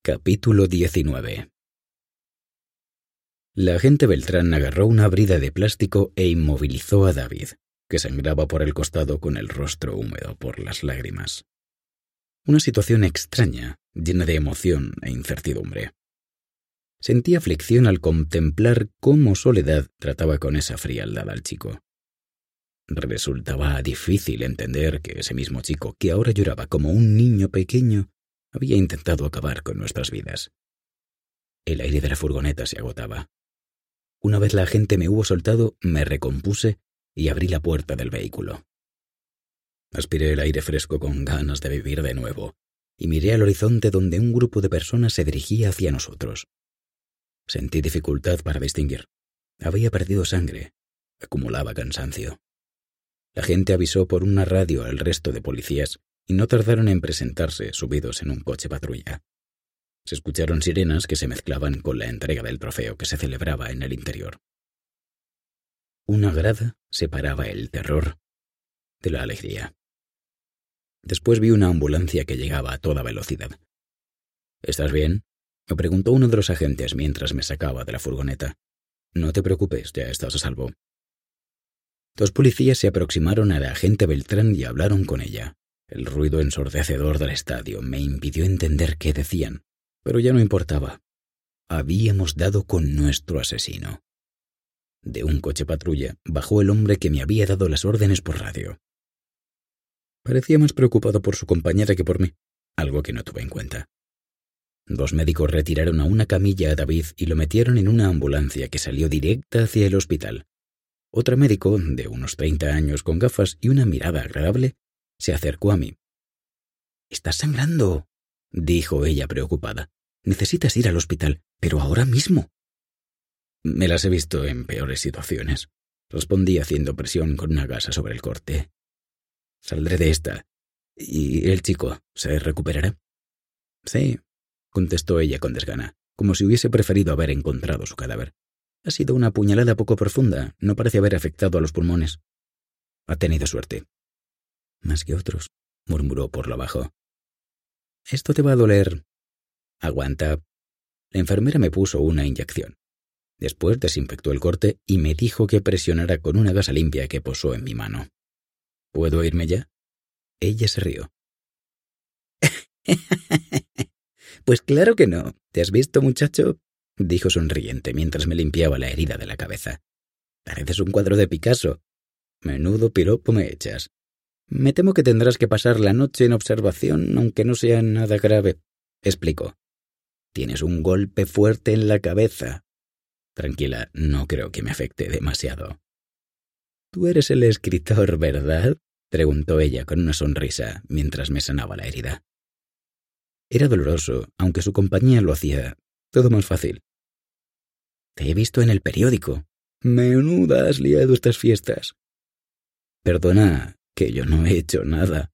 Capítulo 19. La agente Beltrán agarró una brida de plástico e inmovilizó a David, que sangraba por el costado con el rostro húmedo por las lágrimas. Una situación extraña, llena de emoción e incertidumbre. Sentí aflicción al contemplar cómo Soledad trataba con esa frialdad al chico. Resultaba difícil entender que ese mismo chico, que ahora lloraba como un niño pequeño, había intentado acabar con nuestras vidas. El aire de la furgoneta se agotaba. Una vez la agente me hubo soltado, me recompuse y abrí la puerta del vehículo. Aspiré el aire fresco con ganas de vivir de nuevo y miré al horizonte donde un grupo de personas se dirigía hacia nosotros. Sentí dificultad para distinguir. Había perdido sangre. Acumulaba cansancio. La gente avisó por una radio al resto de policías y no tardaron en presentarse subidos en un coche patrulla. Se escucharon sirenas que se mezclaban con la entrega del trofeo que se celebraba en el interior. Una grada separaba el terror de la alegría. Después vi una ambulancia que llegaba a toda velocidad. ¿Estás bien?, me preguntó uno de los agentes mientras me sacaba de la furgoneta. No te preocupes, ya estás a salvo. Dos policías se aproximaron a la agente Beltrán y hablaron con ella. El ruido ensordecedor del estadio me impidió entender qué decían, pero ya no importaba. Habíamos dado con nuestro asesino. De un coche patrulla bajó el hombre que me había dado las órdenes por radio. Parecía más preocupado por su compañera que por mí, algo que no tuve en cuenta. Dos médicos retiraron a una camilla a David y lo metieron en una ambulancia que salió directa hacia el hospital. Otro médico, de unos 30 años con gafas y una mirada agradable, se acercó a mí. «Estás sangrando», dijo ella preocupada. «Necesitas ir al hospital, pero ahora mismo». «Me las he visto en peores situaciones», respondí haciendo presión con una gasa sobre el corte. «Saldré de esta. ¿Y el chico se recuperará?» «Sí», contestó ella con desgana, como si hubiese preferido haber encontrado su cadáver. «Ha sido una puñalada poco profunda, no parece haber afectado a los pulmones». «Ha tenido suerte». «Más que otros», murmuró por lo bajo. «Esto te va a doler». «Aguanta». La enfermera me puso una inyección. Después desinfectó el corte y me dijo que presionara con una gasa limpia que posó en mi mano. «¿Puedo irme ya?» Ella se rió. «Pues claro que no. ¿Te has visto, muchacho?», dijo sonriente mientras me limpiaba la herida de la cabeza. «Pareces un cuadro de Picasso. Menudo piropo me echas. Me temo que tendrás que pasar la noche en observación, aunque no sea nada grave», explicó. «Tienes un golpe fuerte en la cabeza. Tranquila, no creo que me afecte demasiado». «Tú eres el escritor, ¿verdad?», preguntó ella con una sonrisa mientras me sanaba la herida. Era doloroso, aunque su compañía lo hacía todo más fácil. «Te he visto en el periódico. Menuda has liado estas fiestas». «Perdona, que yo no he hecho nada».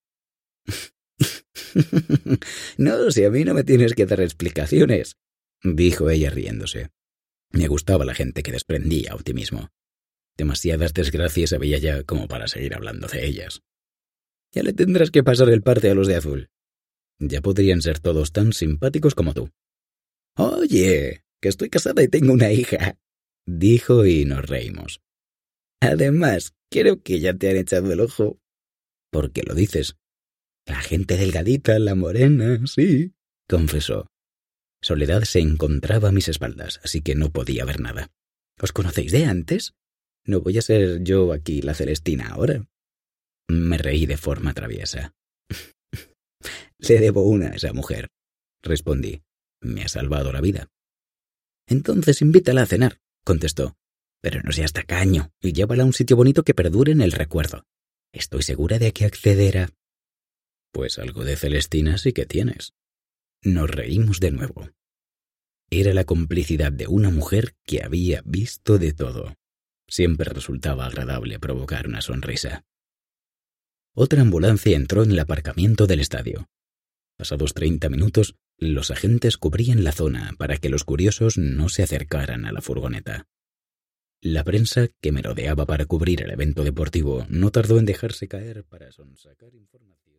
«No, si a mí no me tienes que dar explicaciones», dijo ella riéndose. Me gustaba la gente que desprendía optimismo. Demasiadas desgracias había ya como para seguir hablando de ellas. «Ya le tendrás que pasar el parte a los de azul. Ya podrían ser todos tan simpáticos como tú». «Oye, que estoy casada y tengo una hija», dijo y nos reímos. «Además, creo que ya te han echado el ojo». «¿Por qué lo dices?» «La gente delgadita, la morena, sí», confesó. Soledad se encontraba a mis espaldas, así que no podía ver nada. «¿Os conocéis de antes? ¿No voy a ser yo aquí la Celestina ahora?» Me reí de forma traviesa. «Le debo una a esa mujer», respondí. «Me ha salvado la vida». «Entonces invítala a cenar», contestó. «Pero no seas tacaño y llévala a un sitio bonito que perdure en el recuerdo. Estoy segura de que accederá». «Pues algo de Celestina sí que tienes». Nos reímos de nuevo. Era la complicidad de una mujer que había visto de todo. Siempre resultaba agradable provocar una sonrisa. Otra ambulancia entró en el aparcamiento del estadio. Pasados 30 minutos, los agentes cubrían la zona para que los curiosos no se acercaran a la furgoneta. La prensa, que merodeaba para cubrir el evento deportivo, no tardó en dejarse caer para sonsacar información.